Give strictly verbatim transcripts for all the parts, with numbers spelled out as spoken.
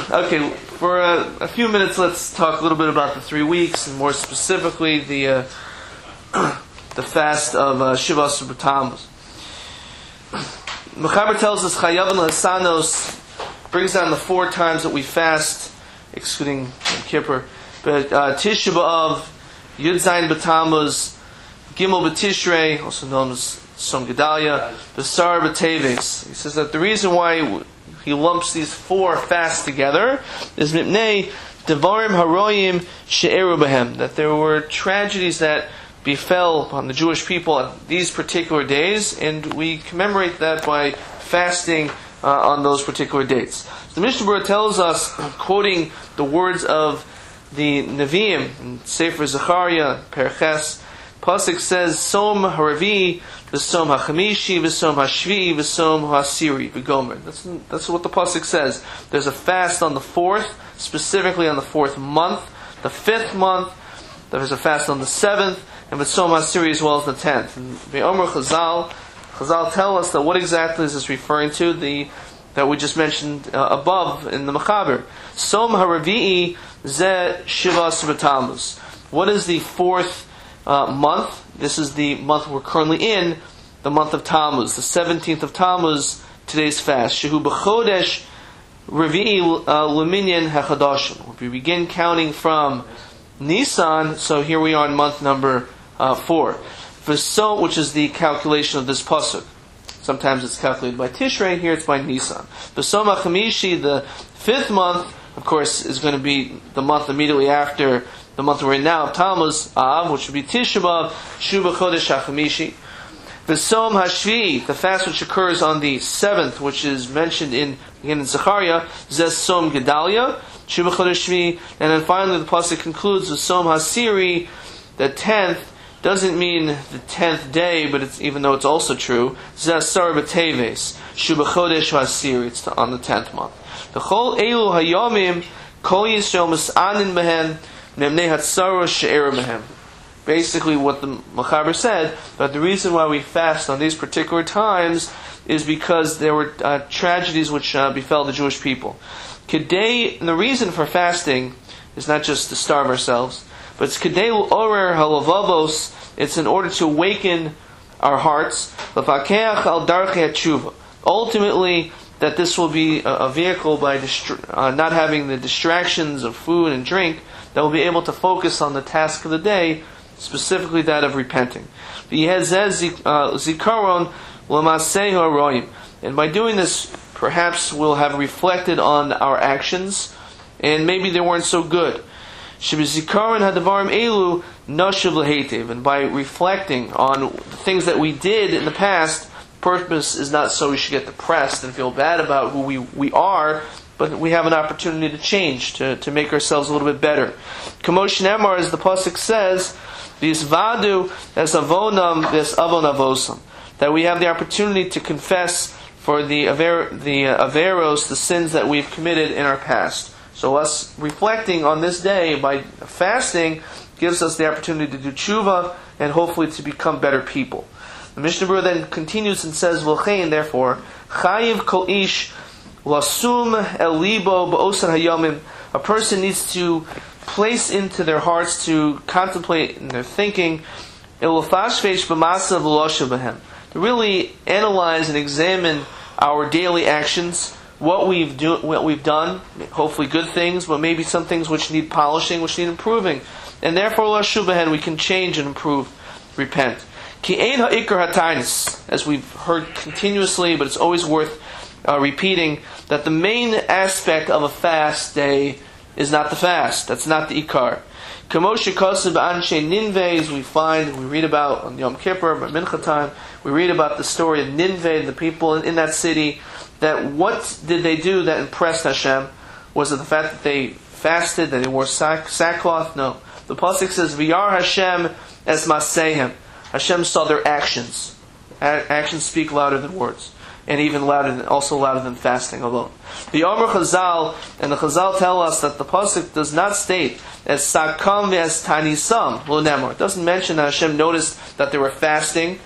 Okay, for uh, a few minutes, let's talk a little bit about the three weeks, and more specifically, the uh, the fast of uh, Shivas B'Tammuz. Mechaber tells us Chayav and Hasanos brings down the four times that we fast, excluding Yom Kippur, but uh, Tisha B'Av, Yud Zayin B'Tammuz, Gimel B'Tishrei, also known as Som Gedalia, B'Sar B'Teves. He says that the reason why he lumps these four fasts together is Mipnei Devarim Haroyim She'eru Behem, that there were tragedies that befell upon the Jewish people at these particular days, and we commemorate that by fasting uh, on those particular dates. The Mishnah Berurah tells us, quoting the words of the Nevi'im in Sefer Zechariah, Perches, Pasuk says, Som Haravi, V'som HaChamishi, V'som HaShvi, V'som HaSiri, V'gomer. That's, that's what the Pasuk says. There's a fast on the fourth, specifically on the fourth month, the fifth month. There's a fast on the seventh, and V'som HaSiri as well as the tenth. And V'omer Chazal, Chazal tell us that what exactly is this referring to? The that we just mentioned uh, above in the Mechaber. Som Haravi'i Zeh Shivas B'Tammuz. What is the fourth Uh, month? This is the month we're currently in, the month of Tammuz, the seventeenth of Tammuz, today's fast. Shehu b'chodesh revi'i luminyan hachadashim. We begin counting from Nisan, so here we are in month number uh, four. V'so, which is the calculation of this pasuk. Sometimes it's calculated by Tishrei, here it's by Nisan. V'som ha'chamishi, the fifth month, of course, is going to be the month immediately after the month we're in now, Tammuz, Av, which would be Tisha B'Av, Shuba Chodesh HaChamishi. V'som HaShvi, the fast which occurs on the seventh, which is mentioned in, again in Zechariah, Zeh Som Gedalia, Shuba Chodesh Shvi, and then finally the pasuk concludes with Som HaSiri, the tenth, doesn't mean the tenth day, but it's, even though it's also true, Zeh Sar B'Teves, Shuba Chodesh HaSiri, it's on the tenth month. The Chol Elu Hayomim, Kol Yisrael Mis'anin Behen, basically what the Mechaber said, but the reason why we fast on these particular times is because there were uh, tragedies which uh, befell the Jewish people. Kedei, and the reason for fasting is not just to starve ourselves, but it's kedei l'orer halavavos, it's in order to awaken our hearts, l'fakeach al darchei tshuva. Ultimately, that this will be a, a vehicle by distri- uh, not having the distractions of food and drink, that will be able to focus on the task of the day, specifically that of repenting. And by doing this, perhaps we'll have reflected on our actions, and maybe they weren't so good. And by reflecting on the things that we did in the past, purpose is not so we should get depressed and feel bad about who we, we are, but we have an opportunity to change, to, to make ourselves a little bit better. Kamosh Nemar, as the pasuk says, V'yisvadu es avonam ves avon avosam, that we have the opportunity to confess for the aver, the uh, averos, the sins that we've committed in our past. So us reflecting on this day by fasting gives us the opportunity to do tshuva and hopefully to become better people. The Mishnah Berurah then continues and says, V'chein, therefore, chayiv kol ish Lasum el libo ba'osan hayomim. A person needs to place into their hearts, to contemplate in their thinking, ilafashvesh b'masa v'losha b'hem, to really analyze and examine our daily actions, what we've do, what we've done, hopefully good things, but maybe some things which need polishing, which need improving, and therefore lashu b'hem, we can change and improve, repent. Ki ein ha'ikar hatainis, as we've heard continuously, but it's always worth Uh, repeating that the main aspect of a fast day is not the fast. That's not the ikar. Kamoshe kosev b'anshe Ninveh, as we find, we read about on Yom Kippur, but Mincha time, we read about the story of Ninveh, the people in, in that city, that what did they do that impressed Hashem? Was it the fact that they fasted, that they wore sack, sackcloth? No. The pasuk says, V'yar Hashem es masehem. Hashem saw their actions. A- actions speak louder than words. And even louder than, also louder than fasting alone. The Omer Chazal, and the Chazal tell us that the pasuk does not state as sakam ve'as tanisam lo nemor. It doesn't mention that Hashem noticed that they were fasting,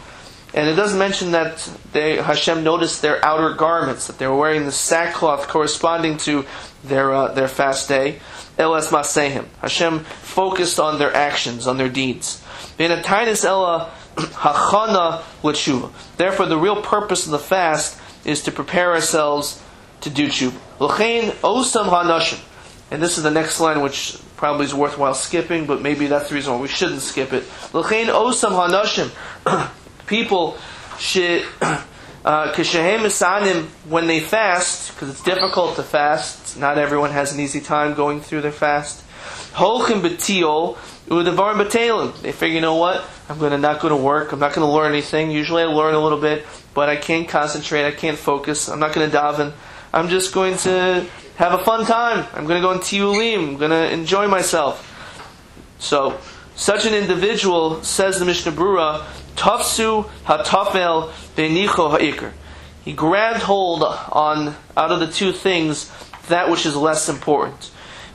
And it does mention that they, Hashem noticed their outer garments, that they were wearing the sackcloth corresponding to their uh, their fast day. Elas Masehim. Hashem focused on their actions, on their deeds. V'natainis ela hachana l'tshuva. Therefore, the real purpose of the fast is to prepare ourselves to do tshuva. L'chein osam hanashim. And this is the next line, which probably is worthwhile skipping, but maybe that's the reason why we shouldn't skip it. L'chein osam hanashim. People should, kishehem misanim, when they fast, because it's difficult to fast. Not everyone has an easy time going through their fast. Holchim b'tiol u'devarim b'telim. They figure, you know what? I'm going to not go to work. I'm not going to learn anything. Usually I learn a little bit, but I can't concentrate. I can't focus. I'm not going to daven. I'm just going to have a fun time. I'm going to go in tiyulim. I'm going to enjoy myself. So, such an individual, says the Mishnah Berurah, Tafsu hatafel beinicho ha'ikr. He grabbed hold on, out of the two things, that which is less important.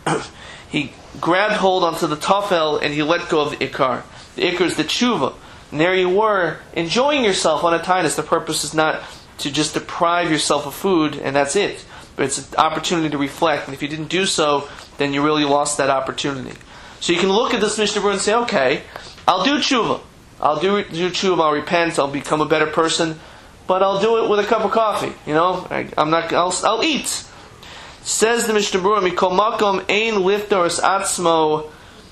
He grabbed hold onto the tafel and he let go of the ikar. The ikar is the tshuva. And there you were, enjoying yourself on a tainus. The purpose is not to just deprive yourself of food and that's it. But it's an opportunity to reflect. And if you didn't do so, then you really lost that opportunity. So you can look at this Mishnah Berurah and say, okay, I'll do tshuva. I'll do, do tshuva, I'll repent, I'll become a better person, but I'll do it with a cup of coffee. You know, I, I'm not. I'll, I'll eat. Says the Mishnah Berurah, Mikol makom ein liftos atzmo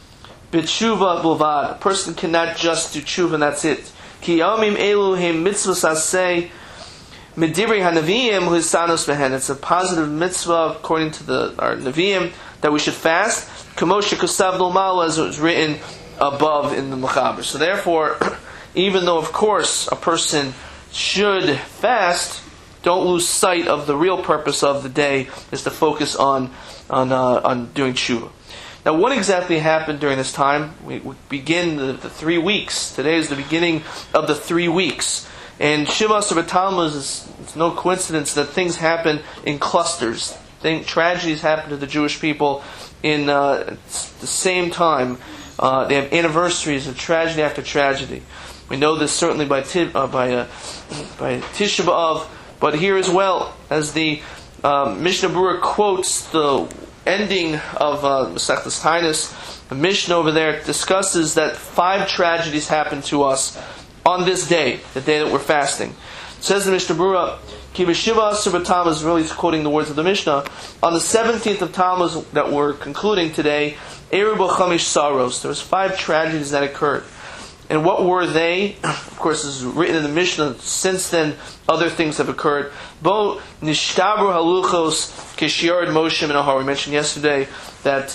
b'tshuva bulvad. A person cannot just do tshuva and that's it. Ki yomim elu hem mitzvos aseh medivrei hanavim husanos behen. It's a positive mitzvah according to the our neviim that we should fast. Kamosha kosav l'mal, as it was written above in the Mechaber. So therefore, even though of course a person should fast, don't lose sight of the real purpose of the day is to focus on on uh, on doing tshuva. Now, what exactly happened during this time? We, we begin the, the three weeks. Today is the beginning of the three weeks. And Shiva Asar B'Tammuz is it's no coincidence that things happen in clusters. Thing, tragedies happen to the Jewish people in uh, the same time. Uh, they have anniversaries of tragedy after tragedy. We know this certainly by uh, by uh, by Tisha B'Av, but here as well, as the uh, Mishnah Berurah quotes the ending of uh, Masechtas Tainus, the Mishnah over there discusses that five tragedies happened to us on this day, the day that we're fasting. It says the Mishnah Berurah, Ki b'shiva asar b'Tammuz, really quoting the words of the Mishnah, on the seventeenth of Tammuz that we're concluding today, Erev Chamish Saros. There was five tragedies that occurred. And what were they? Of course, this is written in the Mishnah. Since then, other things have occurred. Bo nishtabru haluchos kishyared Moshe min Har. We mentioned yesterday that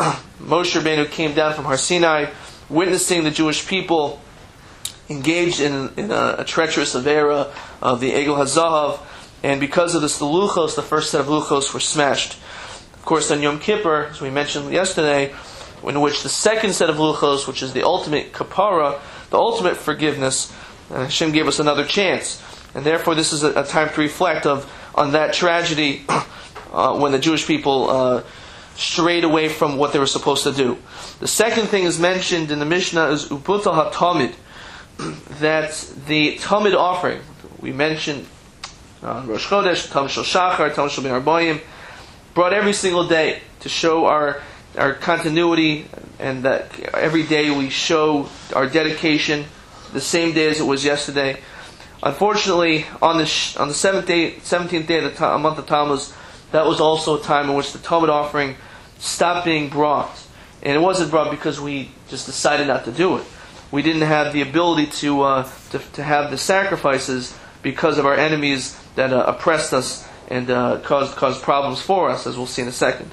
Moshe Rabbeinu came down from Har Sinai, witnessing the Jewish people engaged in, in a, a treacherous avera of the Egel HaZahav, and because of this, the luchos, the first set of luchos, were smashed. Of course, on Yom Kippur, as we mentioned yesterday, in which the second set of luchos, which is the ultimate kapara, the ultimate forgiveness, uh, Hashem gave us another chance. And therefore this is a, a time to reflect of on that tragedy uh, when the Jewish people uh, strayed away from what they were supposed to do. The second thing is mentioned in the Mishnah is Ubutal HaTamid, that the Tamid offering, we mentioned uh, Rosh Chodesh, Tam Shel Shachar, Tam Shel Ben Arbayim, brought every single day to show our our continuity, and that every day we show our dedication, the same day as it was yesterday. Unfortunately, on the sh- on the seventh day, seventeenth day of the ta- month of Tammuz, that was also a time in which the Talmud offering stopped being brought, and it wasn't brought because we just decided not to do it. We didn't have the ability to uh, to, to have the sacrifices because of our enemies that uh, oppressed us and uh, caused caused problems for us, as we'll see in a second.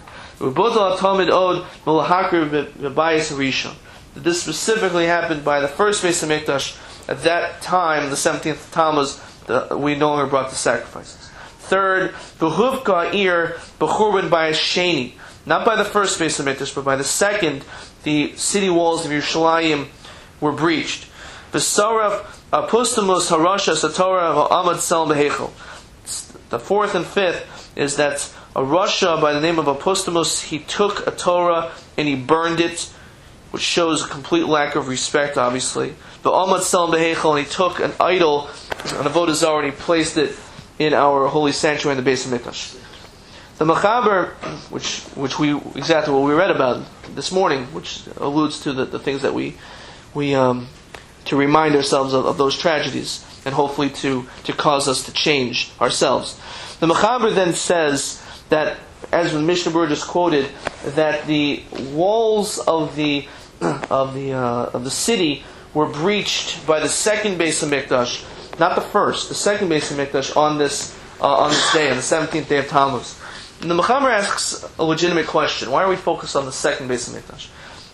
This specifically happened by the first Beis HaMikdash. At that time, the seventeenth of Tammuz, the, we no longer brought the sacrifices. Third, Behuvka Ir Bechurban by Sheni. Not by the first Beis HaMikdash, but by the second, the city walls of Yerushalayim were breached. V'saraf Apustamus Harasha Satorah V'amad Sel Behechel. The fourth and fifth is that a Rasha by the name of Apostamus, he took a Torah and he burned it which shows a complete lack of respect, obviously. But Amad Salam Behechel, and he took an idol, an avodah zarah, and he placed it in our holy sanctuary in the Beis Hamikdash. The Mechaber, which which we exactly what we read about this morning, which alludes to the, the things that we we um, to remind ourselves of, of those tragedies, and hopefully to to cause us to change ourselves. The Mechaber then says that, as the Mishnah Berurah just quoted, that the walls of the of the uh, of the city were breached by the second Beis Hamikdash, not the first, the second Beis Hamikdash on this uh, on this day, on the seventeenth day of Tammuz. And the Mechaber asks a legitimate question: why are we focused on the second Beis Hamikdash?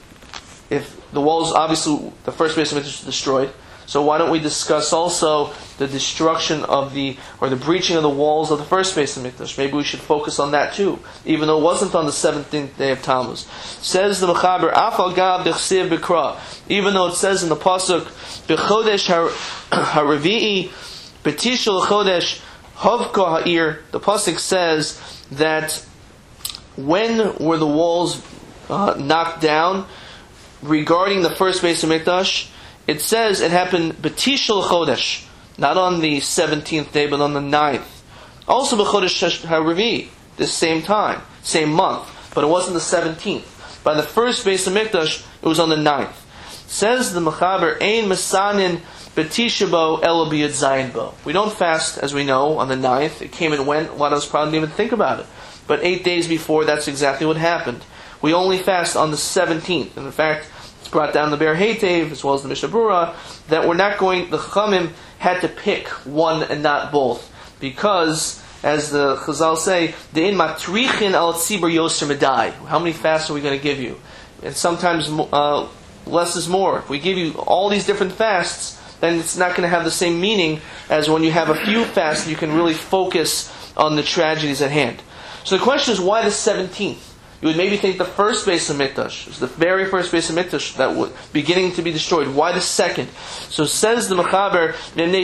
If the walls, obviously, the first Beis Hamikdash was destroyed, so why don't we discuss also the destruction of the, or the breaching of the walls of the first Beis Hamikdash? Maybe we should focus on that too, even though it wasn't on the seventeenth day of Tammuz. Says the Mechaber, Afal Gab Dechsiv Bikra, even though it says in the pasuk, B'chodesh Haravi'i Betishul Chodesh Havka Ha'ir, the pasuk says that when were the walls uh, knocked down regarding the first Beis Hamikdash, it says it happened Betishul Chodesh, not on the seventeenth day, but on the ninth. Also B'chodesh Haravi'i, this same time, same month, but it wasn't the seventeenth. By the first Beis Hamikdash, it was on the ninth. Says the Mechaber, Ein Mesanin B'Tisha B'Av Elo B'Yud Zayin Bo. We don't fast, as we know, on the ninth. It came and went. A lot of us probably didn't even think about it. But eight days before, that's exactly what happened. We only fast on the seventeenth. And in fact, it's brought down the Be'er Heitev, as well as the Mishnah Berurah, that we're not going, the Chachamim had to pick one and not both. Because, as the Chazal say, De'in matrichin al tzibur yoser medai. How many fasts are we going to give you? And sometimes uh, less is more. If we give you all these different fasts, then it's not going to have the same meaning as when you have a few fasts. You can really focus on the tragedies at hand. So the question is, why the seventeenth? You would maybe think the first Beis Hamikdash was the very first Beis Hamikdash that was beginning to be destroyed. Why the second? So says the Mechaber,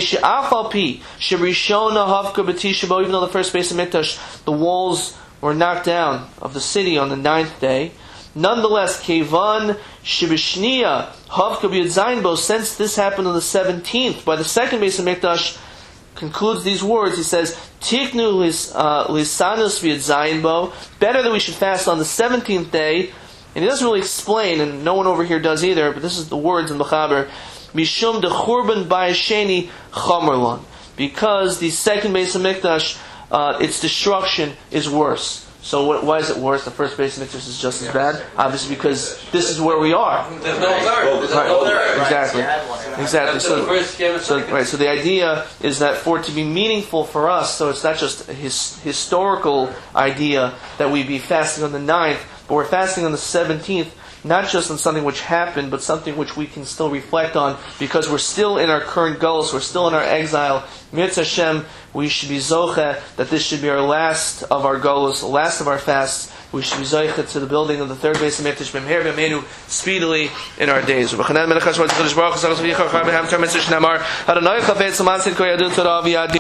even though the first Beis Hamikdash, the walls were knocked down of the city on the ninth day, nonetheless, Kevan Shibishniya Havka B'Yud Zayin Bo, since this happened on the seventeenth, by the second Beis Hamikdash, concludes these words. He says, Tiknu Lisanus B'Yud Zayin Bo, better that we should fast on the seventeenth day. And he doesn't really explain, and no one over here does either, but this is the words in Mechaber, Mishum de Churban Ba'asheni Chomerlon, because the second Beis Hamikdash, uh, its destruction is worse. So what, why is it worse? The first Beis Hamikdash is just as bad? Obviously because this is where we are. There's no third. There's no third. Exactly. Exactly. So, so, right, so the idea is that for it to be meaningful for us, so it's not just a his, historical idea that we be fasting on the ninth, but we're fasting on the seventeenth, not just on something which happened, but something which we can still reflect on, because we're still in our current goals, we're still in our exile. Mitzvah Hashem, we should be zocheh that this should be our last of our goals, the last of our fasts. We should be zocheh to the building of the third Beis Hamikdash b'mher b'yameinu speedily in our days.